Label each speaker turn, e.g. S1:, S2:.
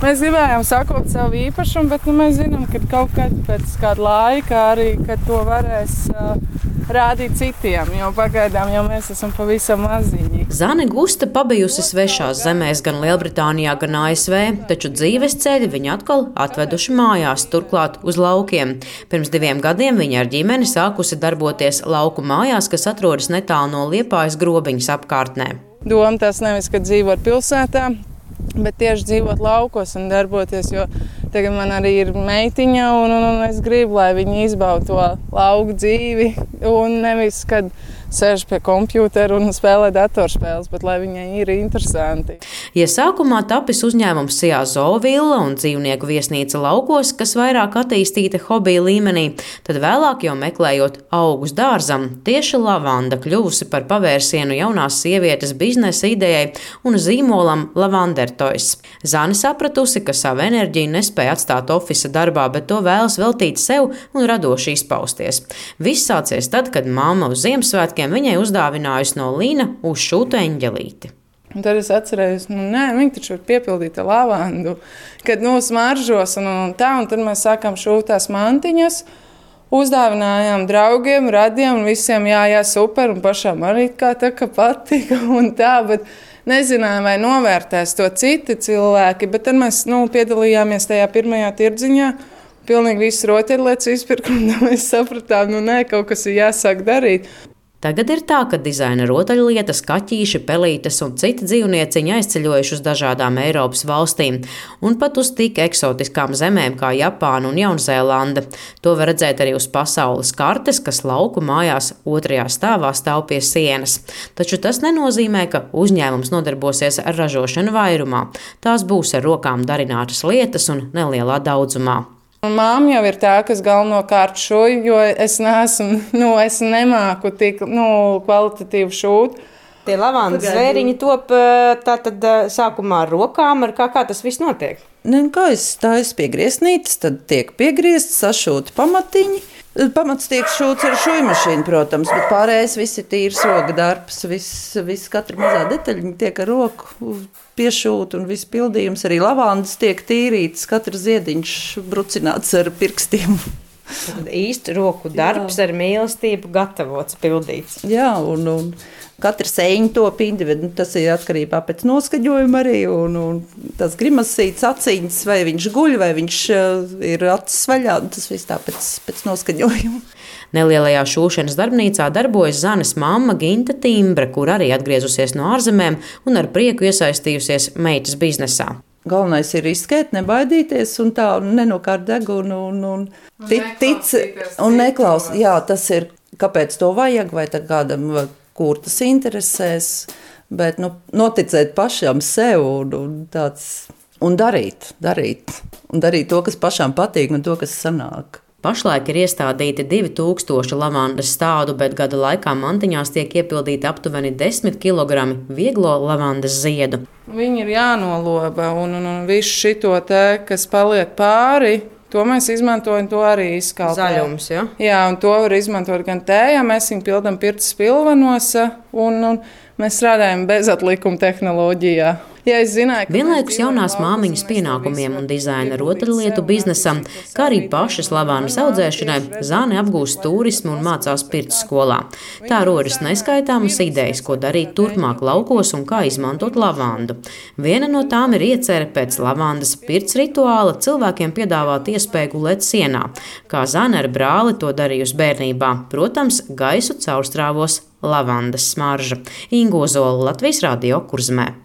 S1: Mēs gribējām sakopt savu īpašumu, bet mēs zinām, ka kaut kad pēc kāda laika arī, kad to varēs rādīt citiem, jo pagaidām jau mēs esam pavisam maziņi.
S2: Zane Gusta pabijusi svešās zemēs gan Lielbritānijā, gan ASV, taču dzīves ceļi viņa atkal atveduši mājās, turklāt uz laukiem. Pirms 2 gadiem viņa ar ģimeni sākusi darboties lauku mājās, kas atrodas netālu no Liepājas Grobiņas apkārtnē.
S1: Doma tas nevis, ka dzīvot pilsētā, bet tieši dzīvot laukos un darboties, jo tagad man arī ir meitiņa un es gribu, lai viņi izbauda to lauku dzīvi un nevis, kad sēž pie kompjūtera un spēlē datorspēles, bet lai viņai ir interesanti.
S2: Ja sākumā tapis uzņēmums Sijā zoovilla un dzīvnieku viesnīca laukos, kas vairāk attīstīta hobija līmenī, tad vēlāk jau meklējot augus dārzam, tieši lavanda kļuvusi par pavērsienu jaunās sievietes biznesa idejai un zīmolam Lavandertoys. Zane sapratusi, ka savu enerģiju nespēja atstāt ofisa darbā, bet to vēlas veltīt sev un radoši izpausties. Viss sācies tad, kad mamma uz Ziemassvētkiem viņai uzdāvinājusi no Līna uzšūtu eņģelīti.
S1: Un tad es atcerējos, viņi taču var piepildīt ar lavandu, kad smaržos un tā, un tad mēs sākām šūt tās mantiņas, uzdāvinājām draugiem, radiem, un visiem jā, super, un pašām arī kā tā, ka patika un tā, bet nezinājām, vai novērtēs to citi cilvēki, bet tad mēs piedalījāmies tajā pirmajā tirdziņā, pilnīgi visu rotaļlietas izpirku, un mēs sapratām, kaut kas ir jāsāk darīt.
S2: Tagad ir tā, ka dizaina rotaļlietas, kaķīši, pelītes un citi dzīvnieciņi aizceļojuši uz dažādām Eiropas valstīm un pat uz tik eksotiskām zemēm kā Japāna un Jaunzēlande. To var redzēt arī uz pasaules kartes, kas lauku mājās 2. stāvā stāv pie sienas. Taču tas nenozīmē, ka uzņēmums nodarbosies ar ražošanu vairumā. Tās būs ar rokām darinātas lietas un nelielā daudzumā.
S1: Māma jau ir tā, kas galvenokārt šūj, jo es nemāku tik kvalitatīvu šūt.
S3: Tie lavandas zvēriņi top tātad sākumā ar rokām, kā tas viss notiek?
S4: Kā es taisu pie griestnītes, tad tiek piegriezts, sašūti pamatiņi. Pamats tiek šūts ar šūjmašīnu, protams, bet pārējais viss ir tīrs roka darbs. Viss katra mazā detaļa tiek ar roku piešūt un viss pildījums. Arī lavandas tiek tīrītas, katrs ziediņš brucināts ar pirkstiem.
S3: Tad īsti roku darbs ar mīlestību gatavots, pildīts.
S4: Jā, un katra sēņa top individuāli, tas ir atkarībā pēc noskaņojuma arī, un tas grimasītes aciņas, vai viņš guļ, vai viņš ir acis vaļā, tas viss tā pēc noskaņojuma.
S2: Nelielajā šūšanas darbnīcā darbojas Zanes mamma Ginta Timbre, kur arī atgriezusies no ārzemēm un ar prieku iesaistījusies meitas biznesā.
S4: Galvenais ir izskēt, nebaidīties un tā, nenokārt degunu un tic un neklaus. Jā, tas ir, kāpēc to vajag, vai tad kādam, kur tas interesēs, bet noticēt pašam sev un darīt to, kas pašām patīk un to, kas sanāk.
S2: Pašlaik ir iestādīti 2000 lavandas stādu, bet gada laikā mantiņās tiek iepildīti aptuveni 10 kg vieglo lavandas ziedu.
S1: Viņi ir jānoloba un visu šito te, kas paliek pāri, to mēs izmantojam, to arī izkalpējam.
S3: Zaļums, ja?
S1: Jā, un to var izmantot gan tējā, mēs viņu pildam pirts pilvenos un mēs strādājam bezatlikuma tehnoloģijā. Ja
S2: vienlaikus jaunās māmiņas pienākumiem un dizaina rotaļlietu biznesam, kā arī pašas lavānas audzēšanai, Zane apgūst turismu un mācās pirts skolā. Tā rodas neskaitāmas idejas, ko darīt turpmāk laukos un kā izmantot lavandu. Viena no tām ir iecerē pēc lavandas pirts rituāla cilvēkiem piedāvāt iespēju gulēt sienā, kā Zane ar brāli to darījusi bērnībā. Protams, gaisu caurstrāvos lavandas smarža. Inga Ozola, Latvijas Radio, Kurzemē.